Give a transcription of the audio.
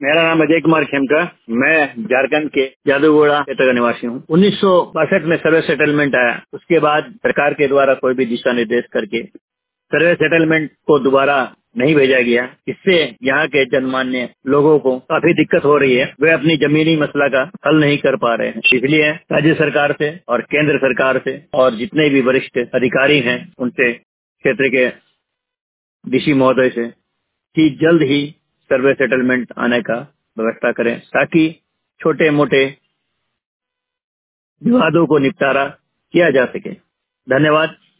मेरा नाम अजय कुमार खेमका। मैं झारखंड के जादूगोड़ा क्षेत्र का निवासी हूँ। 1962 में सर्वे सेटलमेंट आया। उसके बाद सरकार के द्वारा कोई भी दिशा निर्देश करके सर्वे सेटलमेंट को दोबारा नहीं भेजा गया। इससे यहाँ के जनमान्य लोगों को काफी दिक्कत हो रही है। वे अपनी जमीनी मसला का हल नहीं कर पा रहे हैं। इसलिए राज्य सरकार से और केंद्र सरकार से और जितने भी वरिष्ठ अधिकारी हैं उनसे, क्षेत्र के डीसी महोदय से, कि जल्द ही सर्वे सेटलमेंट आने का व्यवस्था करें ताकि छोटे मोटे विवादों को निपटारा किया जा सके। धन्यवाद।